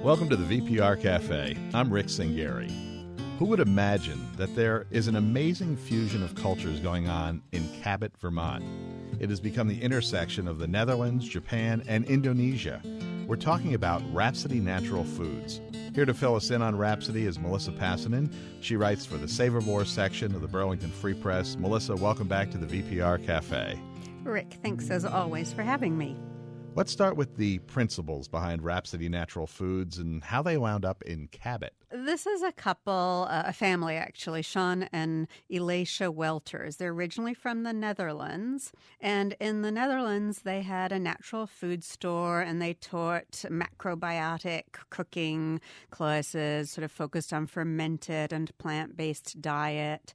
Welcome to the VPR Cafe. I'm Rick Singari. Who would imagine that there is an amazing fusion of cultures going on in Cabot, Vermont? It has become the intersection of the Netherlands, Japan, and Indonesia. We're talking about Rhapsody Natural Foods. Here to fill us in on Rhapsody is Melissa Passanen. She writes for the Savormore section of the Burlington Free Press. Melissa, welcome back to the VPR Cafe. Rick, thanks as always for having me. Let's start with the principles behind Rhapsody Natural Foods and how they wound up in Cabot. This is a couple, a family actually, Sean and Elisha Welters. They're originally from the Netherlands, and in the Netherlands they had a natural food store and they taught macrobiotic cooking classes, sort of focused on fermented and plant-based diet.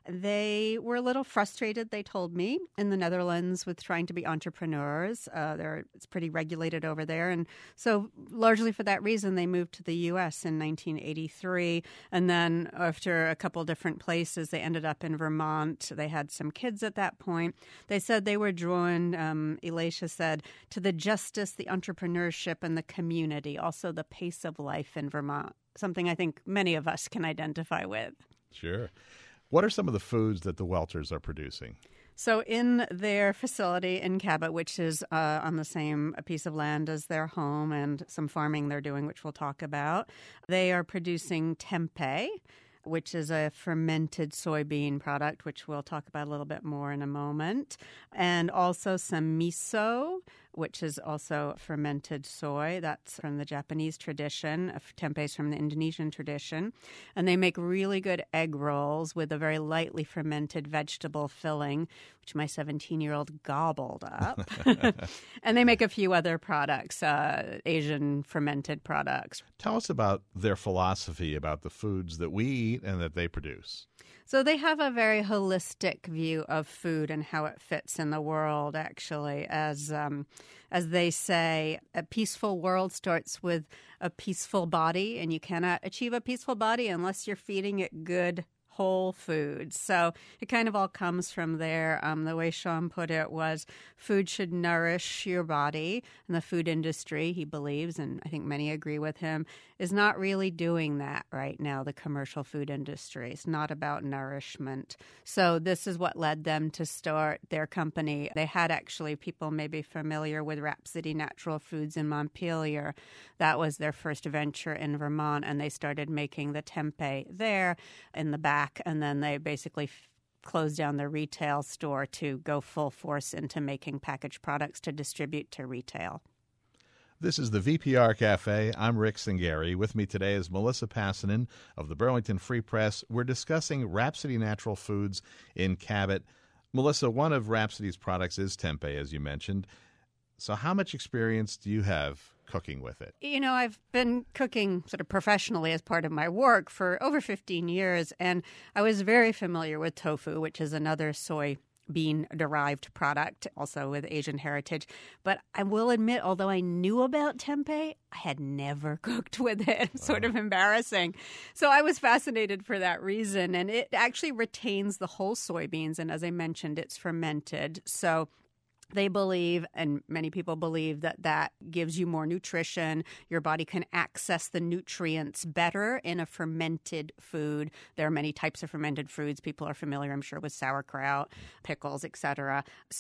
They were a little frustrated, they told me, in the Netherlands with trying to be entrepreneurs. It's pretty regulated over there. And so largely for that reason, they moved to the U.S. in 1983. And then after a couple different places, they ended up in Vermont. They had some kids at that point. They said they were drawn, Elisha said, to the justice, the entrepreneurship, and the community, also the pace of life in Vermont, something I think many of us can identify with. Sure. What are some of the foods that the Welters are producing? So in their facility in Cabot, which is on the same piece of land as their home and some farming they're doing, which we'll talk about, they are producing tempeh, which is a fermented soybean product, which we'll talk about a little bit more in a moment, and also some miso, which is also fermented soy. That's from the Japanese tradition. Tempeh is from the Indonesian tradition. And they make really good egg rolls with a very lightly fermented vegetable filling, which my 17-year-old gobbled up. And they make a few other products, Asian fermented products. Tell us about their philosophy about the foods that we eat and that they produce. So they have a very holistic view of food and how it fits in the world, actually. As they say, a peaceful world starts with a peaceful body, and you cannot achieve a peaceful body unless you're feeding it good, whole foods. So it kind of all comes from there. The way Sean put it was food should nourish your body. And the food industry, he believes, and I think many agree with him, is not really doing that right now, the commercial food industry. It's not about nourishment. So this is what led them to start their company. They had actually, people may be familiar with Rhapsody Natural Foods in Montpelier. That was their first venture in Vermont, and they started making the tempeh there in the back. And then they basically closed down the retail store to go full force into making packaged products to distribute to retail. This is the VPR Cafe. I'm Rick Singari. With me today is Melissa Passanen of the Burlington Free Press. We're discussing Rhapsody Natural Foods in Cabot. Melissa, one of Rhapsody's products is tempeh, as you mentioned. So how much experience do you have cooking with it? You know, I've been cooking sort of professionally as part of my work for over 15 years, and I was very familiar with tofu, which is another soybean-derived product, also with Asian heritage. But I will admit, although I knew about tempeh, I had never cooked with it. It's sort of embarrassing. So I was fascinated for that reason, and it actually retains the whole soybeans, and as I mentioned, it's fermented. So they believe, and many people believe, that that gives you more nutrition. Your body can access the nutrients better in a fermented food. There are many types of fermented foods. People are familiar, I'm sure, with sauerkraut, pickles, etc.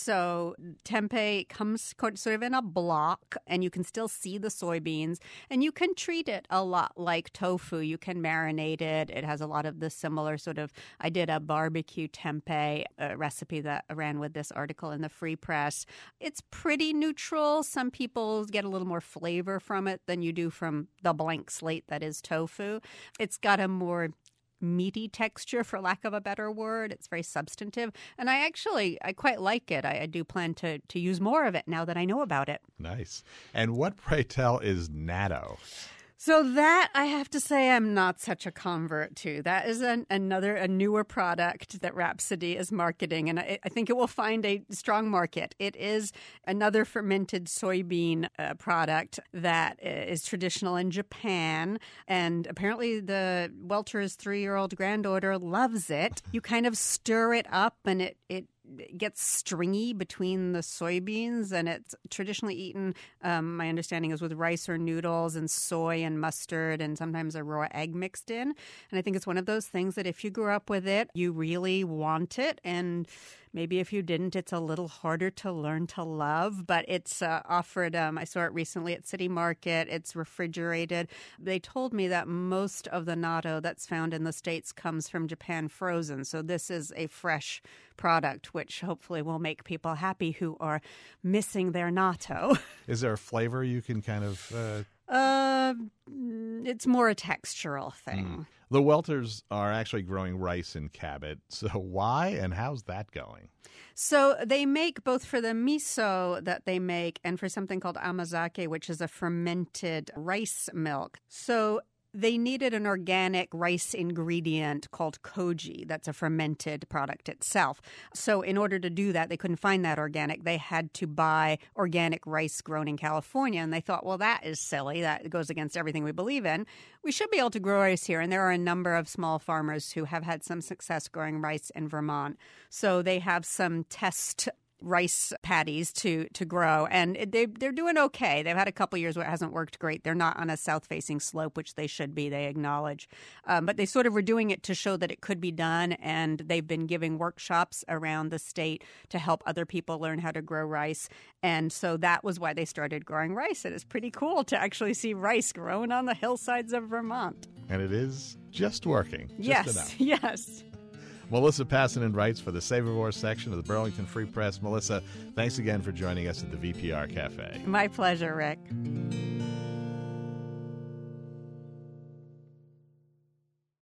So tempeh comes sort of in a block, and you can still see the soybeans, and you can treat it a lot like tofu. You can marinate it. It has a lot of the similar sort of, I did a barbecue tempeh recipe that I ran with this article in the Free Press. It's pretty neutral. Some people get a little more flavor from it than you do from the blank slate that is tofu. It's got a more meaty texture, for lack of a better word. It's very substantive. And I quite like it. I do plan to use more of it now that I know about it. Nice. And what, pray tell, is natto? So that, I have to say, I'm not such a convert to. That is a newer product that Rhapsody is marketing, and I think it will find a strong market. It is another fermented soybean product that is traditional in Japan, and apparently the Welter's 3-year-old granddaughter loves it. You kind of stir it up, and it gets stringy between the soybeans, and it's traditionally eaten, my understanding is with rice or noodles and soy and mustard and sometimes a raw egg mixed in. And I think it's one of those things that if you grew up with it, you really want it. And maybe if you didn't, it's a little harder to learn to love. But it's offered, I saw it recently at City Market. It's refrigerated. They told me that most of the natto that's found in the States comes from Japan frozen. So this is a fresh product, which hopefully will make people happy who are missing their natto. Is there a flavor you can kind of... It's more a textural thing. The Welters are actually growing rice in Cabot. So why and how's that going? So they make both for the miso that they make and for something called amazake, which is a fermented rice milk. So they needed an organic rice ingredient called koji. That's a fermented product itself. So in order to do that, they couldn't find that organic. They had to buy organic rice grown in California. And they thought, well, that is silly. That goes against everything we believe in. We should be able to grow rice here. And there are a number of small farmers who have had some success growing rice in Vermont. So they have some test rice paddies to grow, and they're doing okay. They've had a couple years where it hasn't worked great. They're not on a south-facing slope, which they should be, they acknowledge. But they sort of were doing it to show that it could be done, and they've been giving workshops around the state to help other people learn how to grow rice. And so that was why they started growing rice. It is pretty cool to actually see rice growing on the hillsides of Vermont. And it is just working. Yes, enough. yes. Melissa Passanen writes for the Savorwar section of the Burlington Free Press. Melissa, thanks again for joining us at the VPR Cafe. My pleasure, Rick.